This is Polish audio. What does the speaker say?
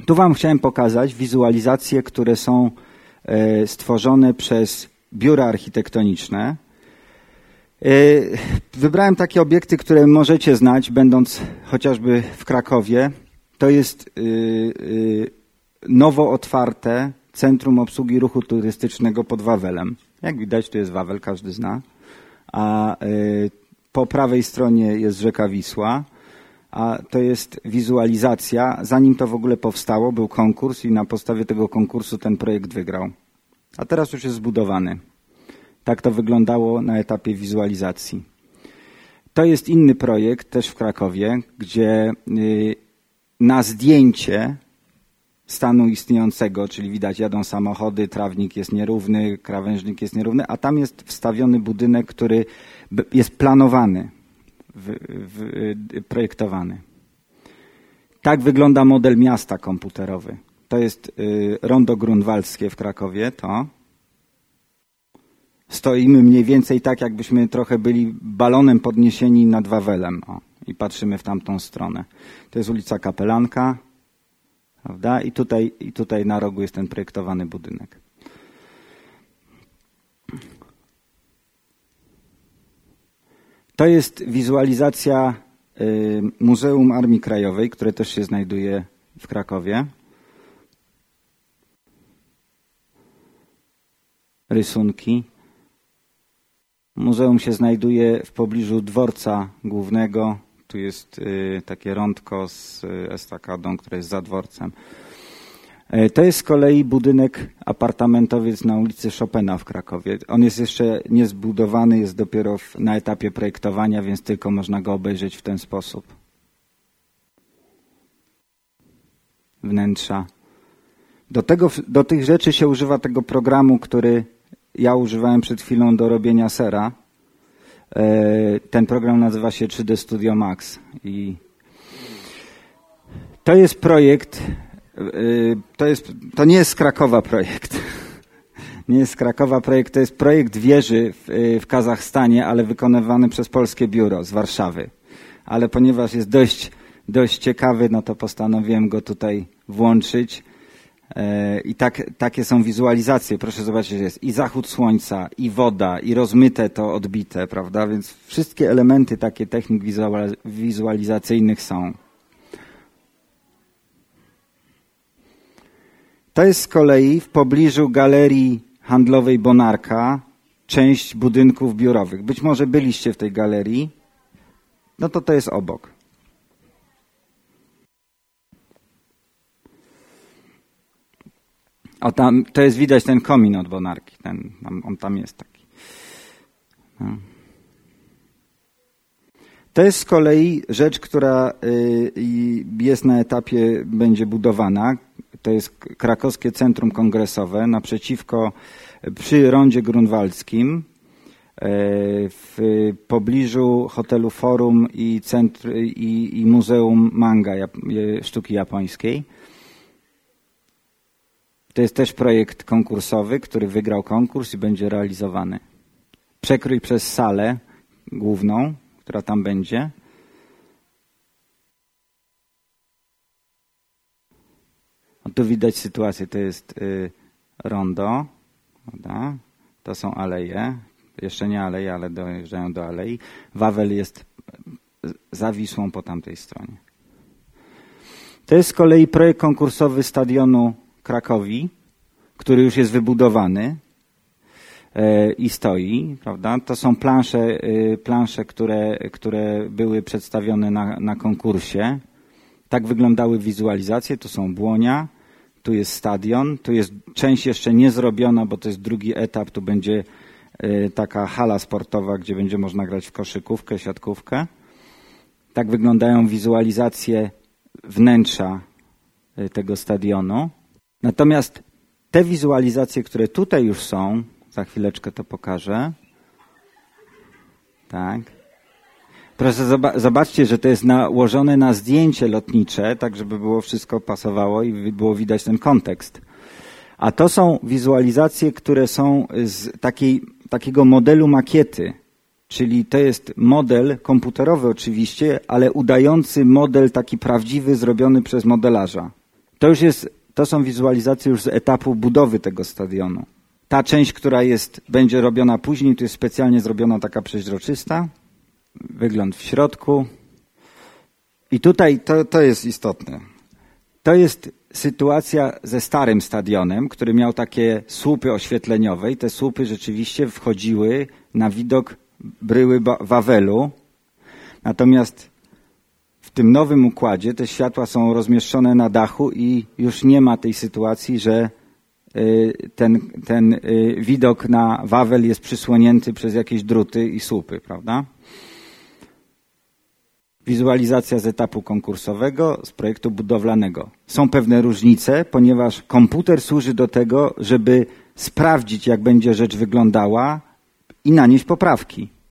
Tu wam chciałem pokazać wizualizacje, które są stworzone przez biura architektoniczne. Wybrałem takie obiekty, które możecie znać, będąc chociażby w Krakowie. To jest nowo otwarte Centrum Obsługi Ruchu Turystycznego pod Wawelem. Jak widać, tu jest Wawel, każdy zna. A po prawej stronie jest rzeka Wisła. A to jest wizualizacja. Zanim to w ogóle powstało, był konkurs i na podstawie tego konkursu ten projekt wygrał. A teraz już jest zbudowany. Tak to wyglądało na etapie wizualizacji. To jest inny projekt, też w Krakowie, gdzie na zdjęcie stanu istniejącego, czyli widać, jadą samochody, trawnik jest nierówny, krawężnik jest nierówny, a tam jest wstawiony budynek, który jest planowany, projektowany. Tak wygląda model miasta komputerowy. To jest rondo grunwaldzkie w Krakowie, to. Stoimy mniej więcej tak, jakbyśmy trochę byli balonem podniesieni nad Wawelem. O, i patrzymy w tamtą stronę. To jest ulica Kapelanka, prawda? I tutaj na rogu jest ten projektowany budynek. To jest wizualizacja Muzeum Armii Krajowej, które też się znajduje w Krakowie. Rysunki. Muzeum się znajduje w pobliżu dworca głównego. Tu jest takie rondko z estakadą, które jest za dworcem. To jest z kolei budynek apartamentowiec na ulicy Chopina w Krakowie. On jest jeszcze niezbudowany, jest dopiero na etapie projektowania, więc tylko można go obejrzeć w ten sposób. Wnętrza. Do tych rzeczy się używa tego programu, który ja używałem przed chwilą do robienia sera. Ten program nazywa się 3D Studio Max. I to jest projekt, to nie jest z Krakowa projekt. Nie jest z Krakowa projekt, to jest projekt wieży w Kazachstanie, ale wykonywany przez polskie biuro z Warszawy. Ale ponieważ jest dość ciekawy, no to postanowiłem go tutaj włączyć. I takie są wizualizacje. Proszę zobaczyć, jest i zachód słońca, i woda, i rozmyte to odbite, prawda? Więc wszystkie elementy takie technik wizualizacyjnych są. To jest z kolei w pobliżu galerii handlowej Bonarka część budynków biurowych. Być może byliście w tej galerii. No to jest obok. O, tam, to jest widać ten komin od Bonarki. On tam jest taki. No. To jest z kolei rzecz, która jest na etapie, będzie budowana. To jest Krakowskie Centrum Kongresowe przy rondzie grunwaldzkim w pobliżu hotelu Forum i Muzeum Manga Sztuki Japońskiej. To jest też projekt konkursowy, który wygrał konkurs i będzie realizowany. Przekrój przez salę główną, która tam będzie. No tu widać sytuację, to jest rondo, prawda? To są aleje, jeszcze nie aleje, ale dojeżdżają do alei. Wawel jest za Wisłą po tamtej stronie. To jest z kolei projekt konkursowy stadionu Krakowi, który już jest wybudowany i stoi, prawda? To są plansze, które były przedstawione na konkursie. Tak wyglądały wizualizacje. Tu są błonia, tu jest stadion, tu jest część jeszcze nie zrobiona, bo to jest drugi etap. Tu będzie taka hala sportowa, gdzie będzie można grać w koszykówkę, siatkówkę. Tak wyglądają wizualizacje wnętrza tego stadionu. Natomiast te wizualizacje, które tutaj już są, za chwileczkę to pokażę. Tak. Proszę zobaczcie, że to jest nałożone na zdjęcie lotnicze, tak żeby było wszystko pasowało i było widać ten kontekst. A to są wizualizacje, które są z takiego modelu makiety, czyli to jest model komputerowy oczywiście, ale udający model taki prawdziwy, zrobiony przez modelarza. To są wizualizacje już z etapu budowy tego stadionu. Ta część, która będzie robiona później, tu jest specjalnie zrobiona taka przeźroczysta. Wygląd w środku. I tutaj to jest istotne. To jest sytuacja ze starym stadionem, który miał takie słupy oświetleniowe i te słupy rzeczywiście wchodziły na widok bryły Wawelu. Natomiast w tym nowym układzie te światła są rozmieszczone na dachu i już nie ma tej sytuacji, że ten widok na Wawel jest przysłonięty przez jakieś druty i słupy, prawda? Wizualizacja z etapu konkursowego, z projektu budowlanego. Są pewne różnice, ponieważ komputer służy do tego, żeby sprawdzić, jak będzie rzecz wyglądała i nanieść poprawki.